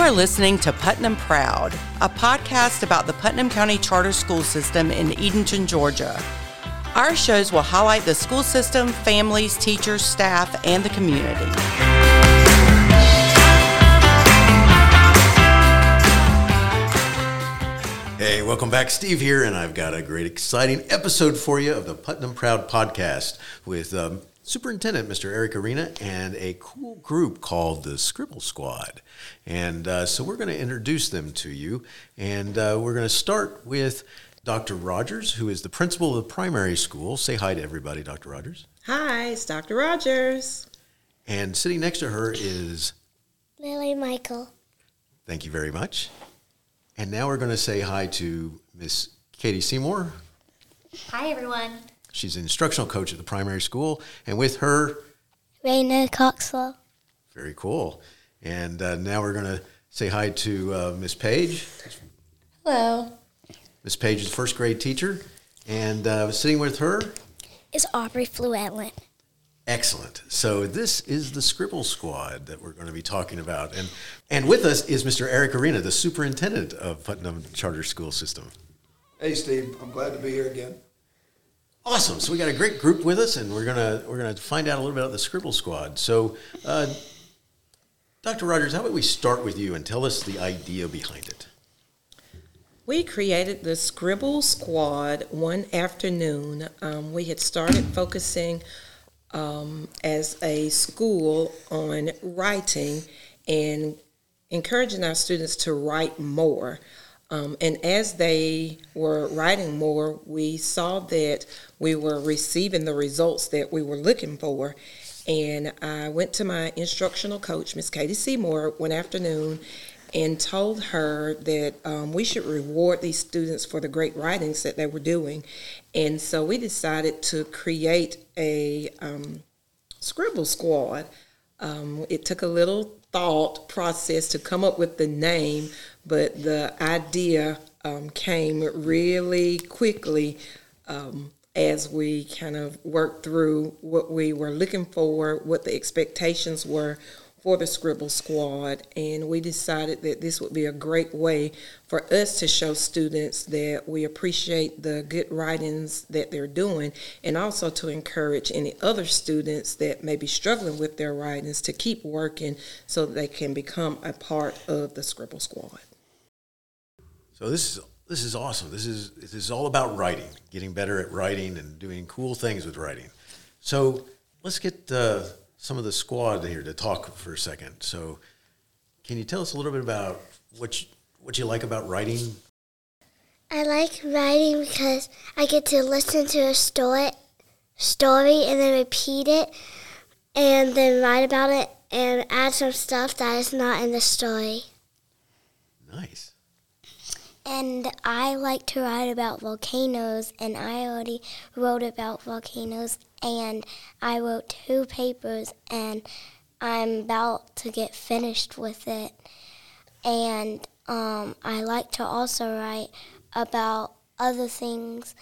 are listening to Putnam Proud, a podcast about the Putnam County Charter School System in Edenton, Georgia. Our shows will highlight the school system, families, teachers, staff, and the community. Hey, welcome back. Steve here, and I've got a great, exciting episode for you of the Putnam Proud podcast with Superintendent Mr. Eric Arena and a cool group called the Scribble Squad. And so we're going to introduce them to you, and we're going to start with Dr. Rogers, who is the principal of the primary school. Say hi to everybody, Dr. Rogers. Hi, it's Dr. Rogers. And sitting next to her is Lily Michael. Thank you very much. And now we're going to say hi to Miss Katie Seymour. Hi, everyone. She's an instructional coach at the primary school. And with her, Raina Coxwell. Very cool. And now we're going to say hi to Miss Page. Hello. Miss Page is a first grade teacher. And sitting with her is Aubrey Fluellen. Excellent. So this is the Scribble Squad that we're going to be talking about. And with us is Mr. Eric Arena, the superintendent of Putnam Charter School System. Hey, Steve. I'm glad to be here again. Awesome. So we got a great group with us, and we're gonna find out a little bit about the Scribble Squad. So, Dr. Rogers, how about we start with you and tell us the idea behind it? We created the Scribble Squad one afternoon. We had started focusing as a school on writing and encouraging our students to write more. And as they were writing more, we saw that we were receiving the results that we were looking for. And I went to my instructional coach, Miss Katie Seymour, one afternoon and told her that we should reward these students for the great writings that they were doing. And so we decided to create a Scribble Squad. It took a little thought process to come up with the name, but the idea came really quickly as we kind of worked through what we were looking for, what the expectations were for the Scribble Squad, and we decided that this would be a great way for us to show students that we appreciate the good writings that they're doing, and also to encourage any other students that may be struggling with their writings to keep working so that they can become a part of the Scribble Squad. So this is awesome. This is all about writing, getting better at writing and doing cool things with writing. So let's get some of the squad here to talk for a second. So can you tell us a little bit about what you like about writing? I like writing because I get to listen to a story and then repeat it and then write about it and add some stuff that is not in the story. Nice. And I like to write about volcanoes, and I already wrote about volcanoes, and I wrote 2 papers, and I'm about to get finished with it. And I like to also write about other things,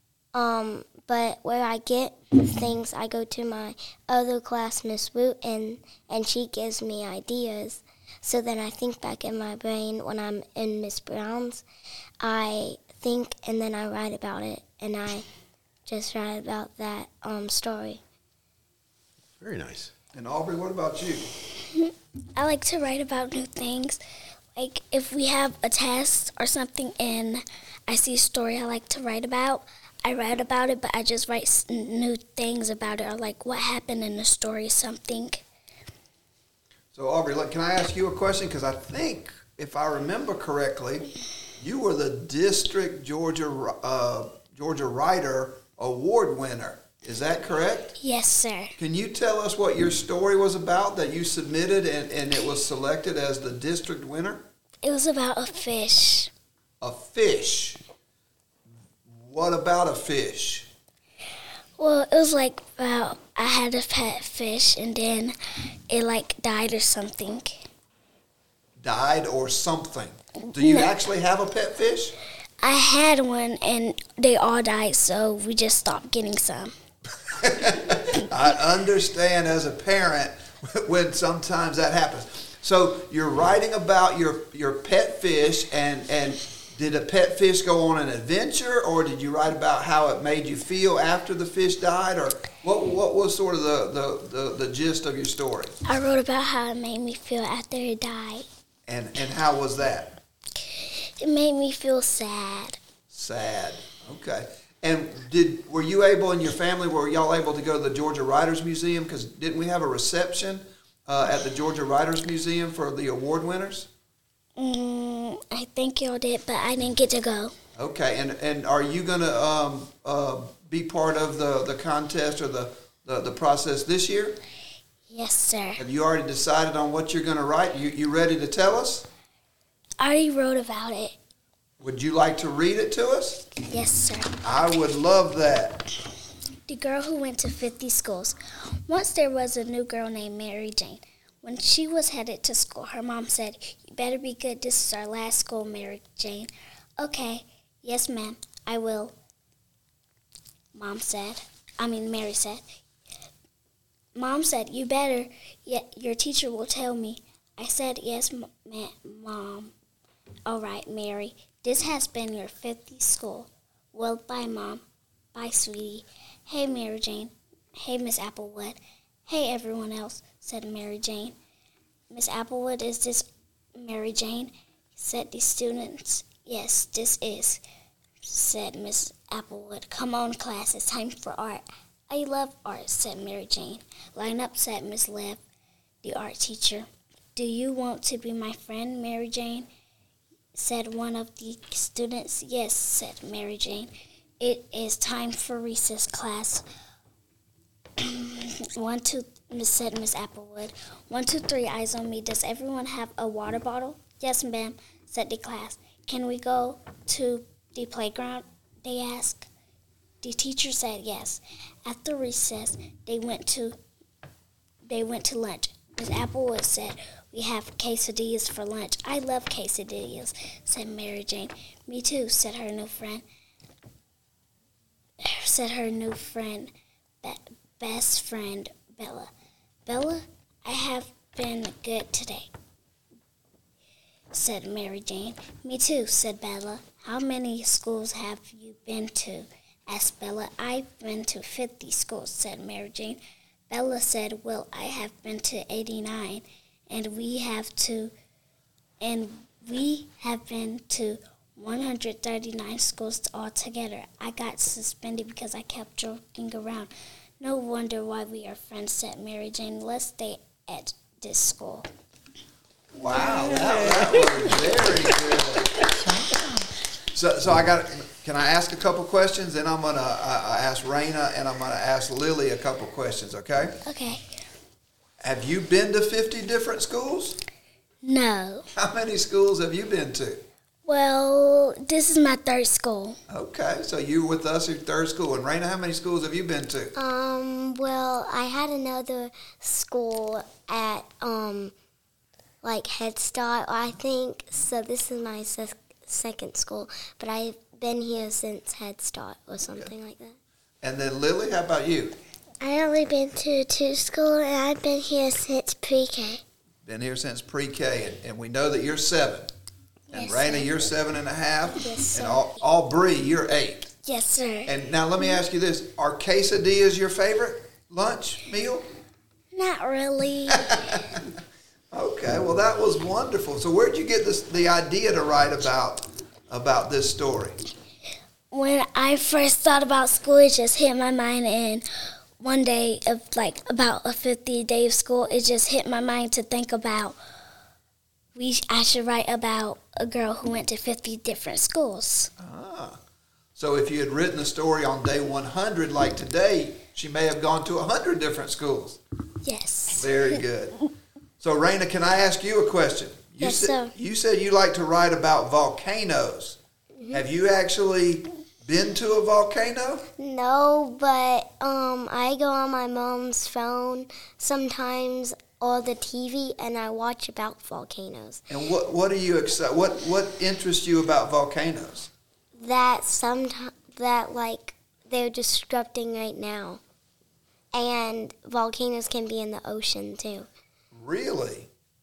but where I get things, I go to my other class, Miss Root, and she gives me ideas. So then I think back in my brain when I'm in Miss Brown's. I think and then I write about it, and I just write about that story. Very nice. And Aubrey, what about you? I like to write about new things. Like if we have a test or something and I see a story I like to write about, I write about it, but I just write new things about it, or like what happened in the story, something. So, Aubrey, can I ask you a question? Because I think, if I remember correctly, you were the District Georgia Writer Award winner. Is that correct? Yes, sir. Can you tell us what your story was about that you submitted and it was selected as the district winner? It was about a fish. A fish? What about a fish? Well, it was like about I had a pet fish and then it died or something. Died or something? Do you actually have a pet fish? I had one and they all died, so we just stopped getting some. I understand as a parent when sometimes that happens. So you're writing about your pet fish, and did a pet fish go on an adventure, or did you write about how it made you feel after the fish died, or what was sort of the gist of your story? I wrote about how it made me feel after it died. And how was that? It made me feel sad. Sad. Okay. And were you able, and your family, were y'all able to go to the Georgia Writers Museum? Because didn't we have a reception at the Georgia Writers Museum for the award winners? I think y'all did, but I didn't get to go. Okay. And are you going to be part of the contest or the process this year? Yes, sir. Have you already decided on what you're going to write? You ready to tell us? I already wrote about it. Would you like to read it to us? Yes, sir. I would love that. The girl who went to 50 schools. Once there was a new girl named Mary Jane. When she was headed to school, her mom said, "You better be good. This is our last school, Mary Jane." "Okay, yes, ma'am, I will," Mary said. Mom said, "You better, your teacher will tell me." I said, "Yes, Mom." "All right, Mary. This has been your 50th school." "Well, bye, Mom." "Bye, sweetie." "Hey, Mary Jane." "Hey, Miss Applewood." "Hey, everyone else," said Mary Jane. "Miss Applewood, is this Mary Jane?" said the students. "Yes, this is," said Miss Applewood. "Come on, class, it's time for art." "I love art," said Mary Jane. "Line up," said Miss Lev, the art teacher. "Do you want to be my friend, Mary Jane?" said one of the students. "Yes," said Mary Jane. "It is time for recess, class." 1, 2, said Miss Applewood. 1, 2, 3, eyes on me. Does everyone have a water bottle? "Yes, ma'am," said the class. "Can we go to the playground?" they asked. The teacher said yes. After recess, they went to lunch. Miss Applewood said, "We have quesadillas for lunch." "I love quesadillas," said Mary Jane. "Me too," said her new friend. Best friend, Bella. "Bella, I have been good today," said Mary Jane. "Me too," said Bella. "How many schools have you been to?" asked Bella. "I've been to 50 schools," said Mary Jane. Bella said, "Well, I have been to 89, and we have been to 139 schools altogether. I got suspended because I kept joking around. No wonder why we are friends," said Mary Jane. "Let's stay at this school." Wow, that was very good. So can I ask a couple questions? Then I'm gonna ask Raina, and I'm gonna ask Lily a couple questions. Okay? Okay. Have you been to 50 different schools? No. How many schools have you been to? Well, this is my third school. Okay, so you were with us at third school. And Raina, how many schools have you been to? Well, I had another school at, Head Start, I think. So this is my second school, but I've been here since Head Start or something like that. And then Lily, how about you? I only been to 2 schools, and I've been here since pre-K. Been here since pre-K, and we know that you're 7. And Yes, Raina, sir. you're 7.5. Yes, sir. And all Bree, you're 8. Yes, sir. And now let me ask you this: are quesadillas your favorite lunch meal? Not really. Okay, well that was wonderful. So where'd you get the idea to write about this story? When I first thought about school, it just hit my mind, and one day of about a 50th day of school, it just hit my mind to think about I should write about a girl who went to 50 different schools. So if you had written the story on day 100 like today, she may have gone to 100 different schools. Yes. Very good. So Raina, can I ask you a question? Yes, sir. You said you like to write about volcanoes. Mm-hmm. Have you actually been to a volcano? No, but I go on my mom's phone sometimes, or the TV, and I watch about volcanoes. And what are you excited? What interests you about volcanoes? That they're disrupting right now, and volcanoes can be in the ocean too. Really?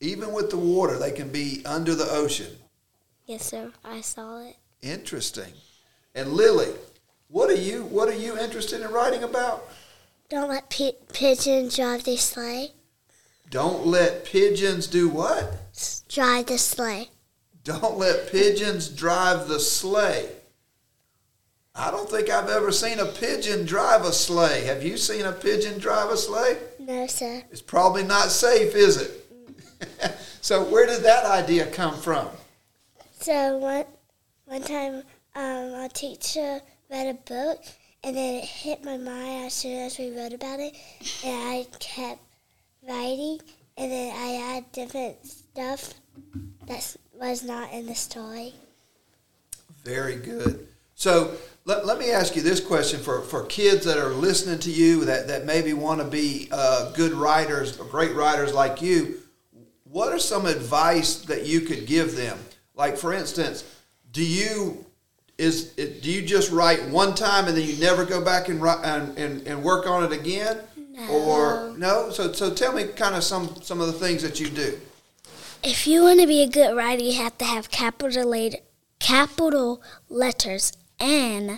Even with the water, they can be under the ocean. Yes, sir. I saw it. Interesting. And Lily, what are you interested in writing about? Don't let pigeons drive their sleigh. Don't let pigeons do what? Drive the sleigh. Don't let pigeons drive the sleigh. I don't think I've ever seen a pigeon drive a sleigh. Have you seen a pigeon drive a sleigh? No, sir. It's probably not safe, is it? So where did that idea come from? So one time, our teacher read a book, and then it hit my mind as soon as we wrote about it, and I kept writing, and then I add different stuff that was not in the story. Very good. So let me ask you this question for kids that are listening to you that maybe want to be good writers, great writers like you. What are some advice that you could give them? Like, for instance, do you just write one time and then you never go back and write and work on it again? No. Or no? So tell me kind of some of the things that you do. If you want to be a good writer, you have to have capital letters and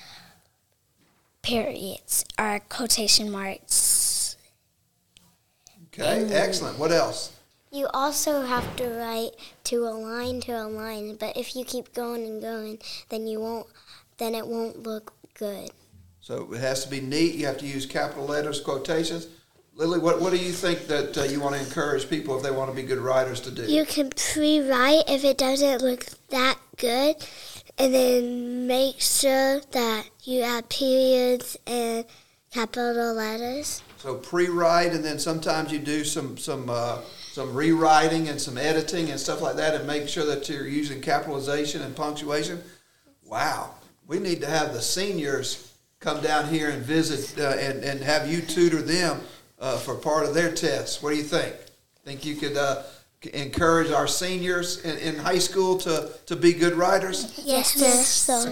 periods or quotation marks. Okay, excellent. What else? You also have to write to a line, but if you keep going and going, then it won't look good. So it has to be neat. You have to use capital letters, quotations. Lily, what do you think that you want to encourage people if they want to be good writers to do? You can pre-write if it doesn't look that good, and then make sure that you add periods and capital letters. So pre-write, and then sometimes you do some rewriting and some editing and stuff like that, and make sure that you're using capitalization and punctuation. Wow, we need to have the seniors come down here and visit and have you tutor them for part of their tests. What do you think? Think you could encourage our seniors in high school to be good writers? Yes, sir.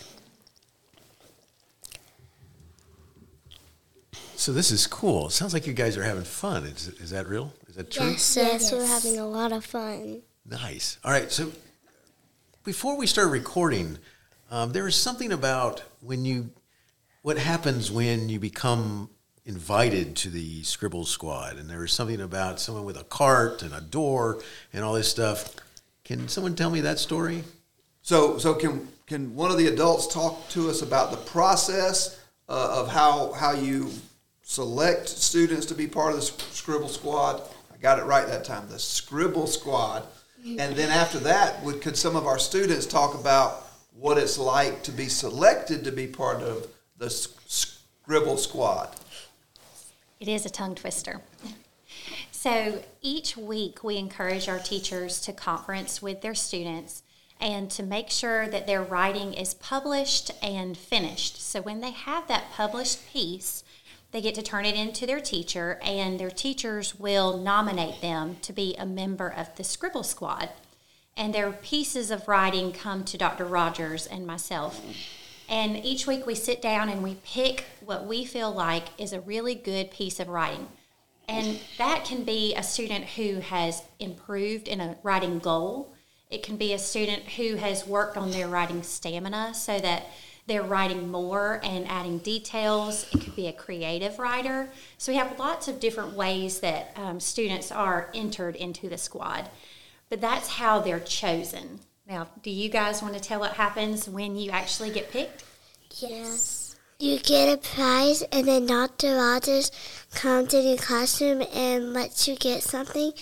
So this is cool. It sounds like you guys are having fun. Is that real? Is that true? Yes, we're having a lot of fun. Nice. All right. So before we start recording, there was something about what happens when you become invited to the Scribble Squad, and there was something about someone with a cart and a door and all this stuff. Can someone tell me that story? So can one of the adults talk to us about the process of how you select students to be part of the Scribble Squad? I got it right that time, the Scribble Squad. And then after that, could some of our students talk about what it's like to be selected to be part of the Scribble Squad? It is a tongue twister. So each week we encourage our teachers to conference with their students and to make sure that their writing is published and finished. So when they have that published piece, they get to turn it into their teacher, and their teachers will nominate them to be a member of the Scribble Squad. And their pieces of writing come to Dr. Rogers and myself. And each week we sit down and we pick what we feel like is a really good piece of writing. And that can be a student who has improved in a writing goal. It can be a student who has worked on their writing stamina so that they're writing more and adding details. It could be a creative writer. So we have lots of different ways that students are entered into the squad. But that's how they're chosen. Now, do you guys want to tell what happens when you actually get picked? Yes. You get a prize, and then Dr. Rogers comes in your classroom and lets you get something.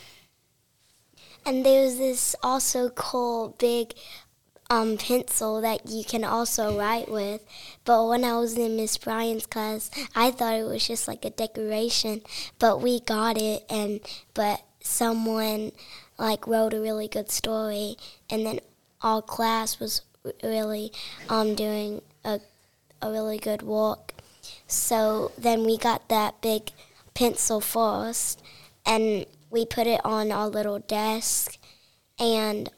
And there's this also cool big pencil that you can also write with. But when I was in Miss Bryan's class, I thought it was just like a decoration. But we got it, but someone wrote a really good story, and then our class was really doing a really good work. So then we got that big pencil first, and we put it on our little desk, and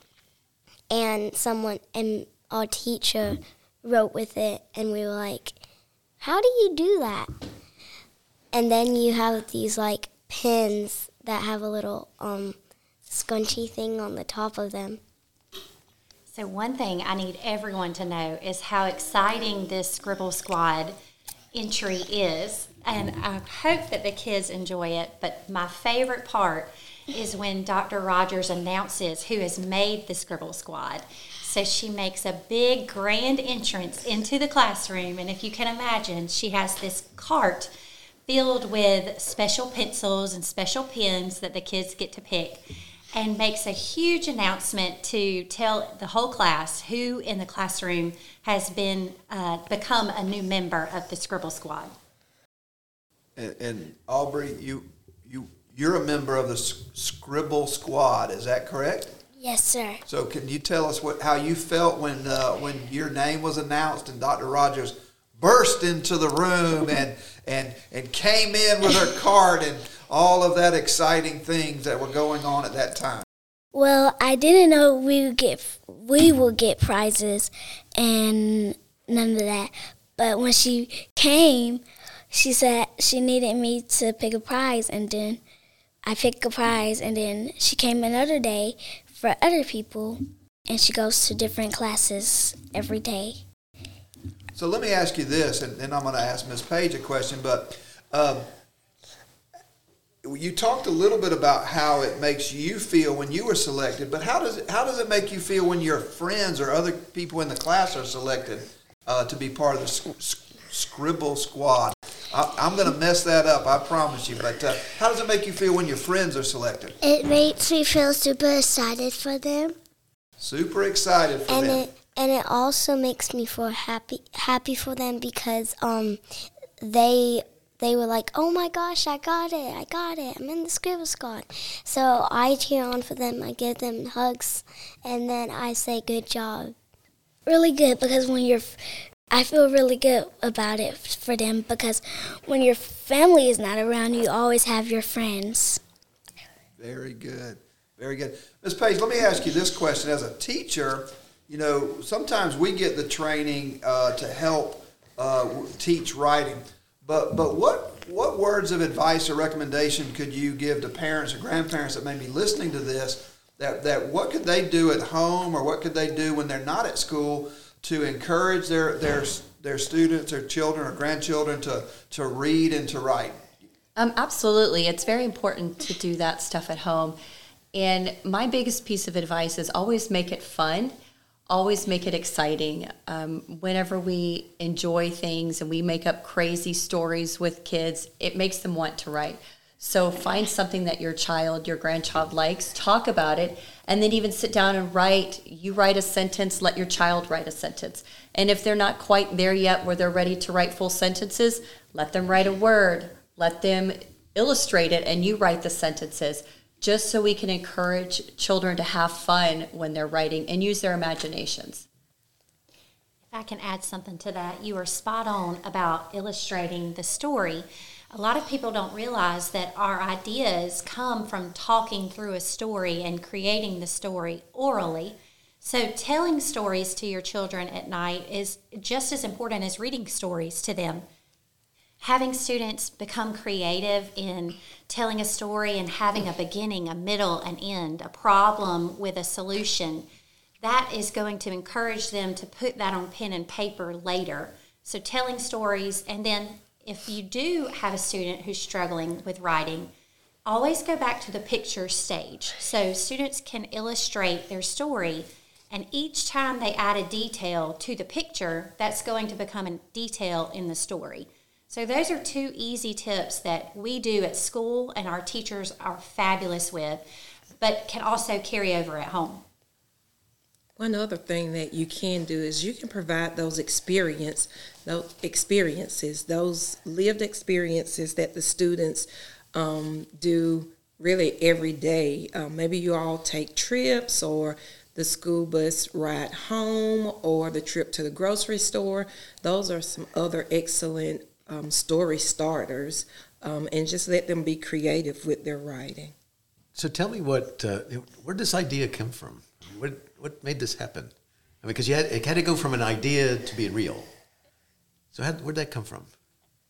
our teacher wrote with it, and we were like, how do you do that? And then you have these pens that have a little scrunchy thing on the top of them. So one thing I need everyone to know is how exciting this Scribble Squad entry is. And I hope that the kids enjoy it. But my favorite part is when Dr. Rogers announces who has made the Scribble Squad. So she makes a big grand entrance into the classroom. And if you can imagine, she has this cart filled with special pencils and special pens that the kids get to pick, and makes a huge announcement to tell the whole class who in the classroom has been become a new member of the Scribble Squad. And Aubrey, you're a member of the Scribble Squad, is that correct? Yes, sir. So can you tell us how you felt when your name was announced and Dr. Rogers burst into the room and came in with her cart and all of that exciting things that were going on at that time? Well, I didn't know we would get prizes and none of that. But when she came, she said she needed me to pick a prize, and then I picked a prize, and then she came another day for other people, and she goes to different classes every day. So let me ask you this, and then I'm going to ask Ms. Page a question, but you talked a little bit about how it makes you feel when you were selected, but how does it make you feel when your friends or other people in the class are selected to be part of the Scribble Squad? I'm going to mess that up, I promise you, but how does it make you feel when your friends are selected? It makes me feel super excited for them. Super excited for them. And it also makes me feel happy for them because they were like, oh my gosh, I got it, I'm in the Scribble Squad. So I cheer on for them, I give them hugs, and then I say good job. Really good, because I feel really good about it for them, because when your family is not around, you always have your friends. Very good. Very good. Ms. Page, let me ask you this question. As a teacher, sometimes we get the training to help teach writing, but what words of advice or recommendation could you give to parents or grandparents that may be listening to this, that what could they do at home, or what could they do when they're not at school to encourage their students or children or grandchildren to read and to write? Absolutely. It's very important to do that stuff at home. And my biggest piece of advice is always make it fun. Always make it exciting. Whenever we enjoy things and we make up crazy stories with kids, it makes them want to write. So find something that your child, your grandchild likes, talk about it, and then even sit down and write. You write a sentence, let your child write a sentence. And if they're not quite there yet where they're ready to write full sentences, let them write a word. Let them illustrate it, and you write the sentences, just so we can encourage children to have fun when they're writing and use their imaginations. If I can add something to that, you are spot on about illustrating the story. A lot of people don't realize that our ideas come from talking through a story and creating the story orally. So telling stories to your children at night is just as important as reading stories to them. Having students become creative in telling a story and having a beginning, a middle, an end, a problem with a solution, that is going to encourage them to put that on pen and paper later. So telling stories, and then if you do have a student who's struggling with writing, always go back to the picture stage. So students can illustrate their story, and each time they add a detail to the picture, that's going to become a detail in the story. So those are two easy tips that we do at school and our teachers are fabulous with, but can also carry over at home. One other thing that you can do is you can provide those lived experiences that the students do really every day. Maybe you all take trips, or the school bus ride home, or the trip to the grocery store. Those are some other excellent story starters, and just let them be creative with their writing. So tell me where did this idea come from? What made this happen? I mean, because it had to go from an idea to being real. So where'd that come from?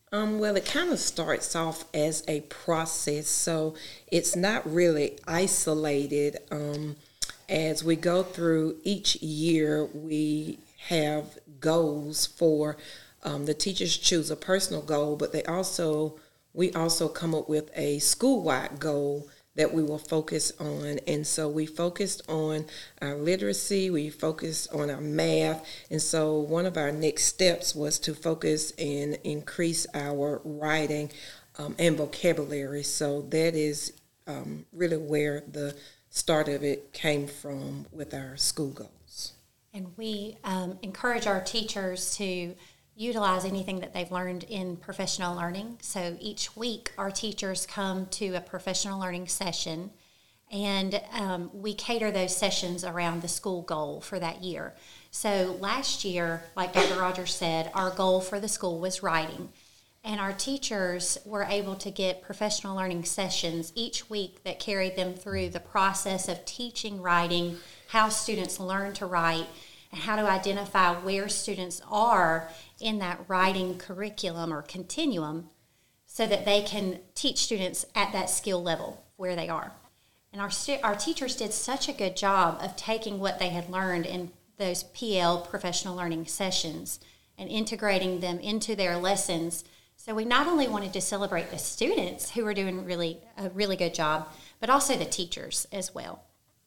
Well, it kind of starts off as a process, so it's not really isolated. As we go through each year, we have goals for the teachers choose a personal goal, but we also come up with a school-wide goal that we will focus on. And so we focused on our literacy, we focused on our math, and so one of our next steps was to focus and increase our writing and vocabulary. So that is really where the start of it came from with our school goals. And we encourage our teachers to utilize anything that they've learned in professional learning. So each week our teachers come to a professional learning session, and we cater those sessions around the school goal for that year. So last year, like Dr. Rogers said, our goal for the school was writing. And our teachers were able to get professional learning sessions each week that carried them through the process of teaching writing, how students learn to write, and how to identify where students are in that writing curriculum or continuum so that they can teach students at that skill level where they are. And our teachers did such a good job of taking what they had learned in those PL professional learning sessions and integrating them into their lessons. So we not only wanted to celebrate the students who were doing a really good job, but also the teachers as well.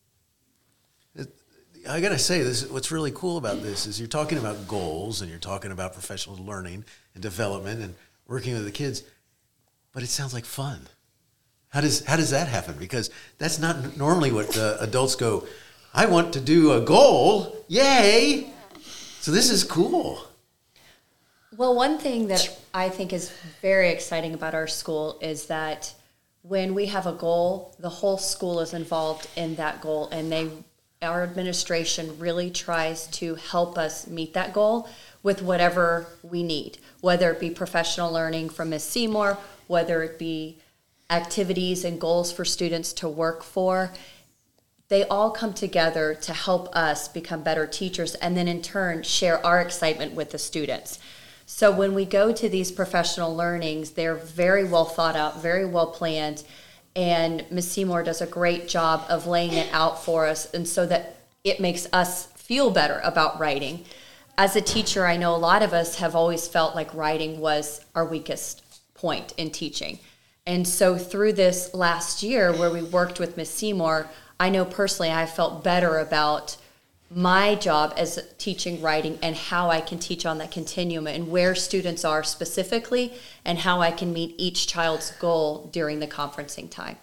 I got to say, what's really cool about this is you're talking about goals and you're talking about professional learning and development and working with the kids, but it sounds like fun. How does that happen? Because that's not normally what adults go, I want to do a goal, yay! So this is cool. Well, one thing that I think is very exciting about our school is that when we have a goal, the whole school is involved in that goal, and our administration really tries to help us meet that goal with whatever we need, whether it be professional learning from Ms. Seymour, whether it be activities and goals for students to work for. They all come together to help us become better teachers and then in turn share our excitement with the students. So when we go to these professional learnings, they're very well thought out, very well planned, and Ms. Seymour does a great job of laying it out for us, and so that it makes us feel better about writing. As a teacher, I know a lot of us have always felt like writing was our weakest point in teaching. And so through this last year where we worked with Ms. Seymour, I know personally I felt better about my job as teaching writing and how I can teach on that continuum and where students are specifically and how I can meet each child's goal during the conferencing time.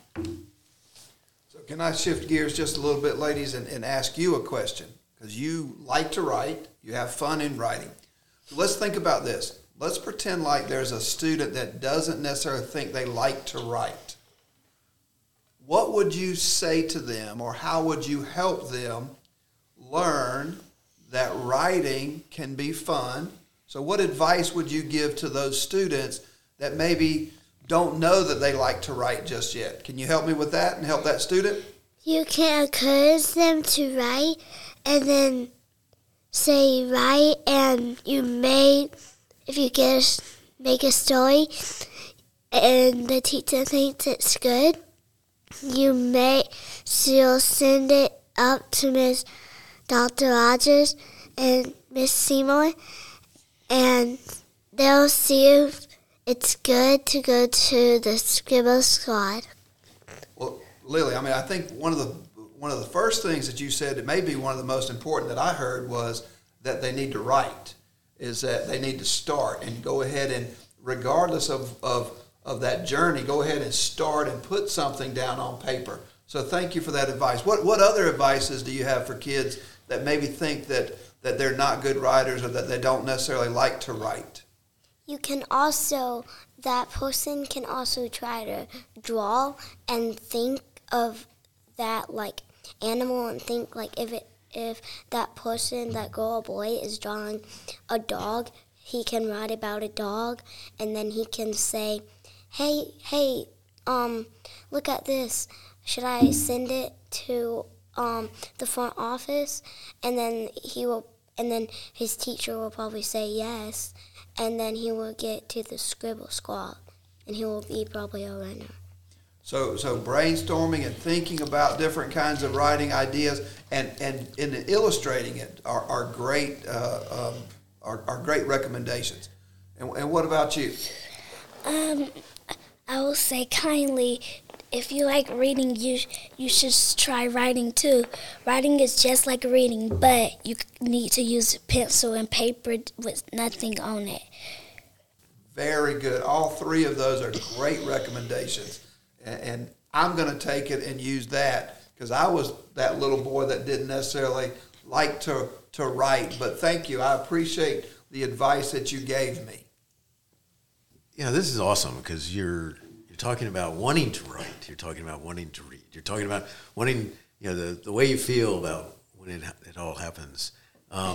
So can I shift gears just a little bit, ladies, and ask you a question? Because you like to write, you have fun in writing. So let's think about this. Let's pretend like there's a student that doesn't necessarily think they like to write. What would you say to them, or how would you help them learn that writing can be fun? So what advice would you give to those students that maybe don't know that they like to write just yet? Can you help me with that and help that student? You can encourage them to write and then say write, and you may, if you make a story and the teacher thinks it's good, she'll send it up to Miss Dr. Rogers and Miss Seymour, and they'll see if it's good to go to the Scribble Squad. Well, Lily, I think one of the first things that you said, it may be one of the most important that I heard, was that they need to write, is that they need to start and go ahead and, regardless of that journey, go ahead and start and put something down on paper. So thank you for that advice. What other advices do you have for kids that maybe think that they're not good writers or that they don't necessarily like to write? That person can also try to draw and think of that like animal, and think like if that person, that girl or boy, is drawing a dog, he can write about a dog, and then he can say, hey, look at this. Should I send it to the front office? And then his teacher will probably say yes. and then he will get to the Scribble Squad, and he will be probably a runner. So brainstorming and thinking about different kinds of writing ideas and illustrating it are great great recommendations. And what about you? I will say kindly, if you like reading, you should try writing too. Writing is just like reading, but you need to use pencil and paper with nothing on it. Very good. All three of those are great recommendations. And I'm going to take it and use that because I was that little boy that didn't necessarily like to write. But thank you. I appreciate the advice that you gave me. Yeah, this is awesome because you're talking about wanting to write. You're talking about wanting to read. You're talking about wanting, the way you feel about when it all happens. One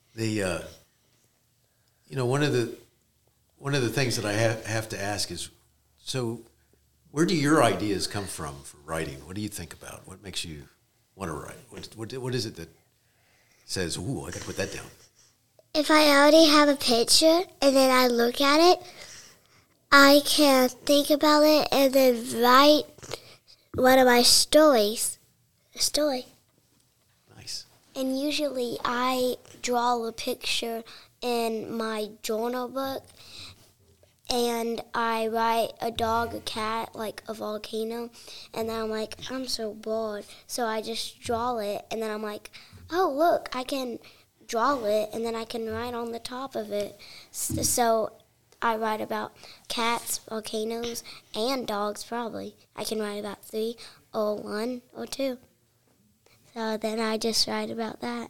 of the things that I have to ask is, so where do your ideas come from for writing? What do you think about? What makes you want to write? What is it that says, ooh, I got to put that down? If I already have a picture and then I look at it, I can think about it and then write one of my stories. A story. Nice. And usually I draw a picture in my journal book, and I write a dog, a cat, like a volcano, and then I'm like, I'm so bored. So I just draw it, and then I'm like, oh, look, I can draw it, and then I can write on the top of it. So I write about cats, volcanoes, and dogs probably. I can write about 3 or 1 or 2. So then I just write about that.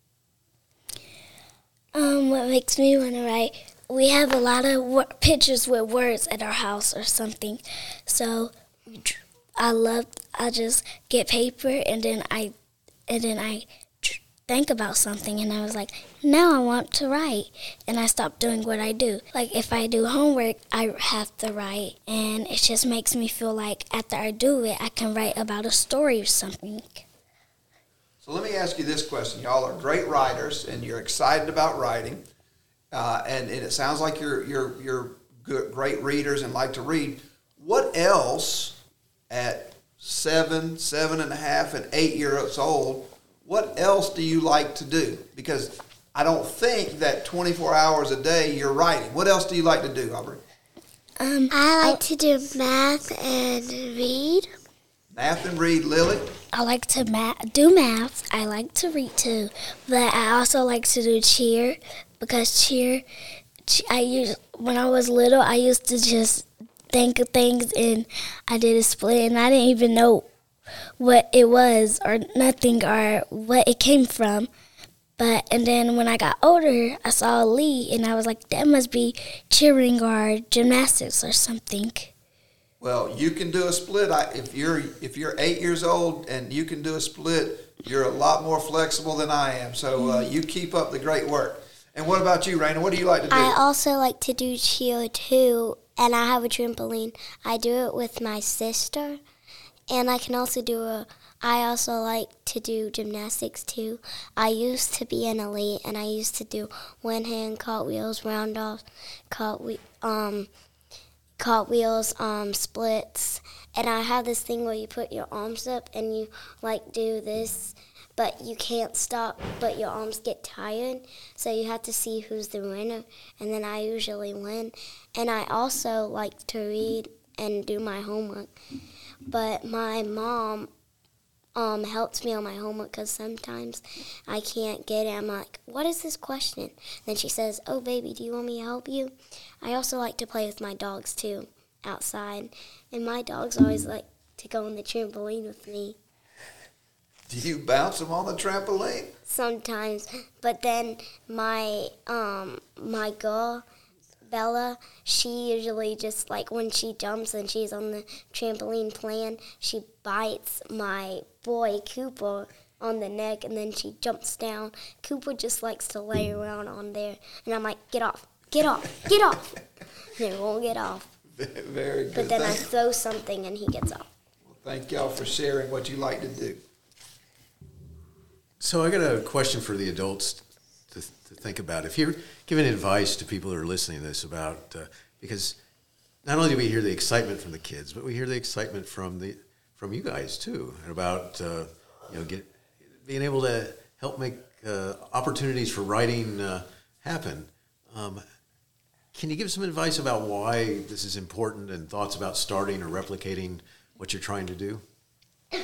What makes me want to write, we have a lot of pictures with words at our house or something. So I just get paper and then I think about something, and I was like, now I want to write, and I stopped doing what I do. Like if I do homework, I have to write, and it just makes me feel like after I do it, I can write about a story or something. So let me ask you this question. Y'all are great writers, and you're excited about writing, and it sounds like you're good, great readers and like to read. What else at 7, 7.5, and 8 years old, what else do you like to do? Because I don't think that 24 hours a day you're writing. What else do you like to do, Aubrey? I like to do math and read. Math and read, Lily? I like to do math. I like to read too, but I also like to do cheer because when I was little, I used to just think of things and I did a split and I didn't even know what it was or nothing or what it came from. And then when I got older, I saw Lee and I was like, that must be cheering or gymnastics or something. Well, you can do a split. If you're 8 years old and you can do a split, you're a lot more flexible than I am. So you keep up the great work. And what about you, Raina? What do you like to do? I also like to do cheer too, and I have a trampoline. I do it with my sister, and I can also I also like to do gymnastics too. I used to be an elite, and I used to do one-hand cartwheels, round-offs, cartwheels, splits, and I have this thing where you put your arms up and you do this, but you can't stop, but your arms get tired, so you have to see who's the winner, and then I usually win. And I also like to read and do my homework, but my mom helps me on my homework because sometimes I can't get it. I'm like, what is this question? Then she says, oh, baby, do you want me to help you? I also like to play with my dogs, too, outside. And my dogs always like to go on the trampoline with me. Do you bounce them on the trampoline? Sometimes. But then my girl, Bella, she usually just, when she jumps and she's on the trampoline playing, she bites my boy, Cooper, on the neck, and then she jumps down. Cooper just likes to lay around on there, and I'm like, get off, get off, get off. And he won't get off. Very good. But then I throw something, and he gets off. Well, thank y'all for sharing what you like to do. So I got a question for the adults to think about. If you're giving advice to people who are listening to this about, because not only do we hear the excitement from the kids, but we hear the excitement from you guys too, about being able to help make opportunities for writing happen. Can you give some advice about why this is important and thoughts about starting or replicating what you're trying to do? I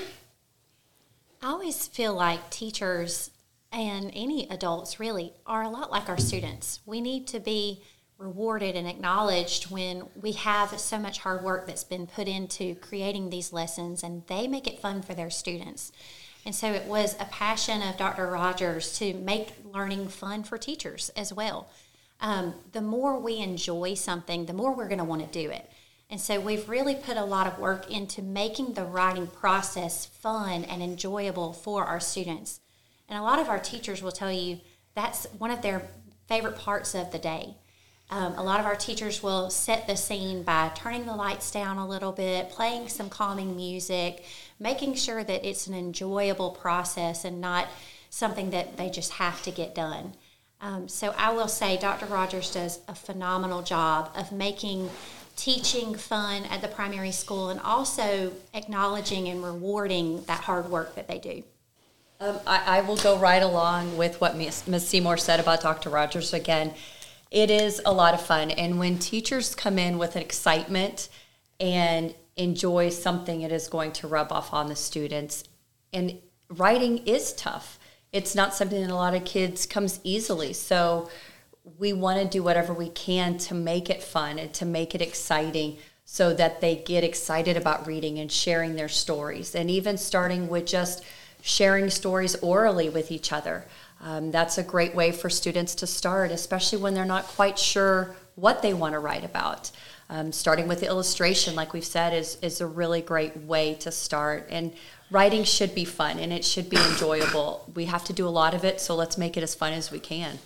always feel like teachers and any adults really are a lot like our students. We need to be rewarded and acknowledged when we have so much hard work that's been put into creating these lessons, and they make it fun for their students. And so it was a passion of Dr. Rogers to make learning fun for teachers as well. The more we enjoy something, the more we're going to want to do it. And so we've really put a lot of work into making the writing process fun and enjoyable for our students. And a lot of our teachers will tell you that's one of their favorite parts of the day. A lot of our teachers will set the scene by turning the lights down a little bit, playing some calming music, making sure that it's an enjoyable process and not something that they just have to get done. So I will say Dr. Rogers does a phenomenal job of making teaching fun at the primary school and also acknowledging and rewarding that hard work that they do. I will go right along with what Ms. Seymour said about Dr. Rogers. Again, it is a lot of fun. And when teachers come in with an excitement and enjoy something, it is going to rub off on the students. And writing is tough. It's not something that a lot of kids comes easily. So we want to do whatever we can to make it fun and to make it exciting so that they get excited about reading and sharing their stories. And even starting with just sharing stories orally with each other. That's a great way for students to start, especially when they're not quite sure what they want to write about. Starting with the illustration, like we've said, is a really great way to start. And writing should be fun and it should be enjoyable. We have to do a lot of it, so let's make it as fun as we can.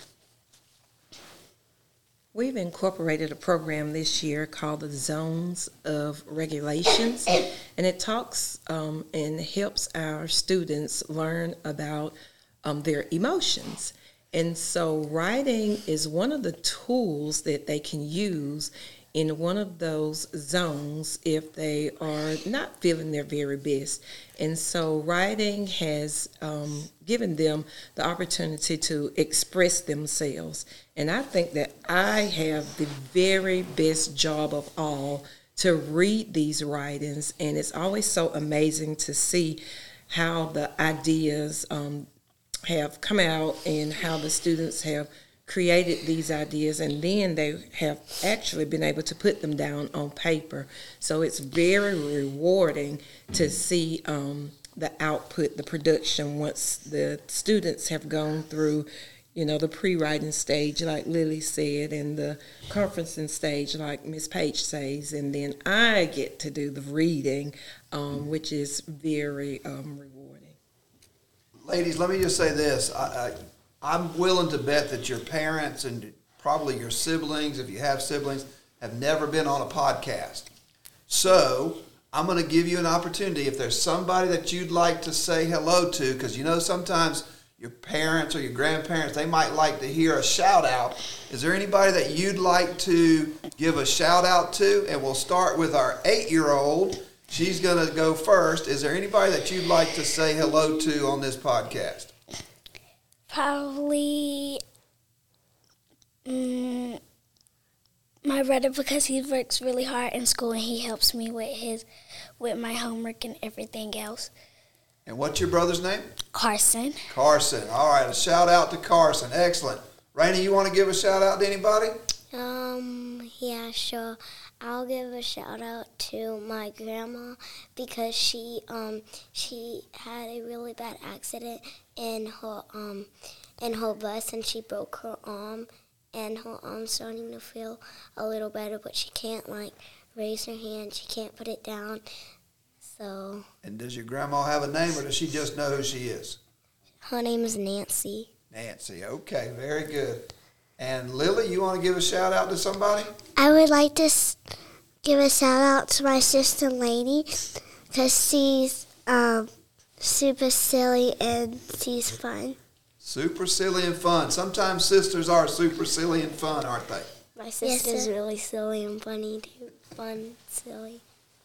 We've incorporated a program this year called the Zones of Regulations, and it talks and helps our students learn about their emotions. And so writing is one of the tools that they can use in one of those zones if they are not feeling their very best. And so writing has given them the opportunity to express themselves. And I think that I have the very best job of all to read these writings, and it's always so amazing to see how the ideas have come out and how the students have created these ideas, and then they have actually been able to put them down on paper. So it's very rewarding to see the output, the production, once the students have gone through, the pre-writing stage, like Lily said, and the conferencing stage, like Miss Page says, and then I get to do the reading, which is very rewarding. Ladies, let me just say this. I'm willing to bet that your parents and probably your siblings, if you have siblings, have never been on a podcast. So I'm going to give you an opportunity. If there's somebody that you'd like to say hello to, because sometimes your parents or your grandparents, they might like to hear a shout out. Is there anybody that you'd like to give a shout out to? And we'll start with our 8-year-old. She's going to go first. Is there anybody that you'd like to say hello to on this podcast? Probably my brother, because he works really hard in school and he helps me with my homework and everything else. And what's your brother's name? Carson. Carson. All right, a shout out to Carson. Excellent. Rainey, you want to give a shout out to anybody? Yeah, sure. I'll give a shout out to my grandma because she had a really bad accident in her bus, and she broke her arm, and her arm's starting to feel a little better, but she can't raise her hand. She can't put it down. So. And does your grandma have a name, or does she just know who she is? Her name is Nancy. Nancy. Okay, very good. And Lily, you want to give a shout out to somebody? I would like to give a shout out to my sister Lainey because she's super silly and she's fun. Super silly and fun. Sometimes sisters are super silly and fun, aren't they? My sister's really silly and funny too. Fun, silly.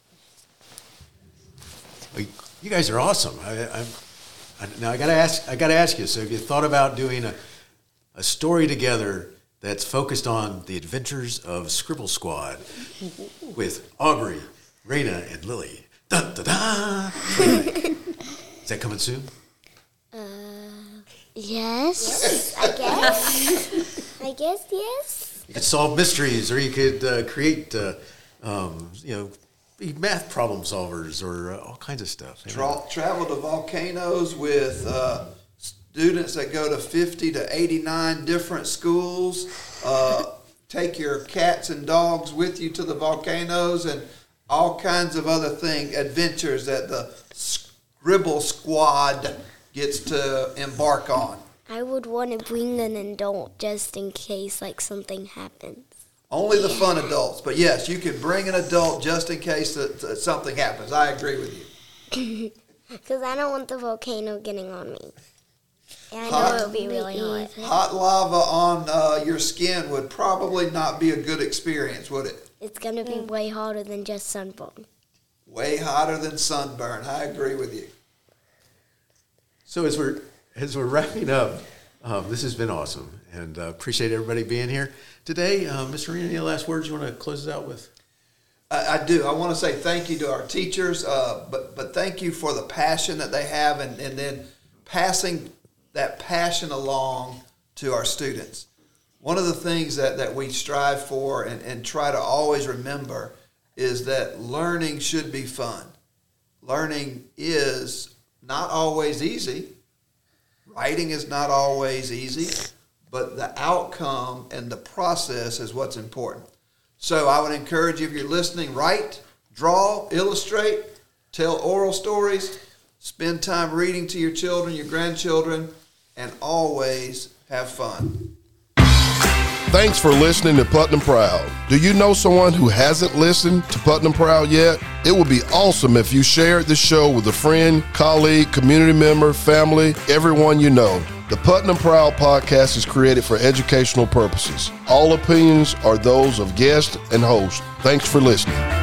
Well, you guys are awesome. Now I gotta ask you. So, have you thought about doing a story together that's focused on the adventures of Scribble Squad with Aubrey, Raina, and Lily? Dun, dun, dun. Is that coming soon? Yes, I guess. I guess yes. You could solve mysteries, or you could create, be math problem solvers, or all kinds of stuff. Travel to volcanoes with students that go to 50 to 89 different schools. Take your cats and dogs with you to the volcanoes, and all kinds of other adventures that the Scribble Squad gets to embark on. I would want to bring an adult just in case something happens. Only the fun adults, but yes, you can bring an adult just in case that something happens. I agree with you. Because I don't want the volcano getting on me. And I know it'll be really hot. Hot lava on your skin would probably not be a good experience, would it? It's going to be way hotter than just sunburn. Way hotter than sunburn. I agree with you. So as we're wrapping up, this has been awesome, and appreciate everybody being here today. Mr. Arena, any last words you want to close us out with? I do. I want to say thank you to our teachers, but thank you for the passion that they have, and then passing that passion along to our students. One of the things that we strive for and try to always remember is that learning should be fun. Learning is not always easy. Writing is not always easy, but the outcome and the process is what's important. So I would encourage you, if you're listening, write, draw, illustrate, tell oral stories, spend time reading to your children, your grandchildren, and always have fun. Thanks for listening to Putnam Proud. Do you know someone who hasn't listened to Putnam Proud yet? It would be awesome if you shared the show with a friend, colleague, community member, family, everyone you know. The Putnam Proud podcast is created for educational purposes. All opinions are those of guest and host. Thanks for listening.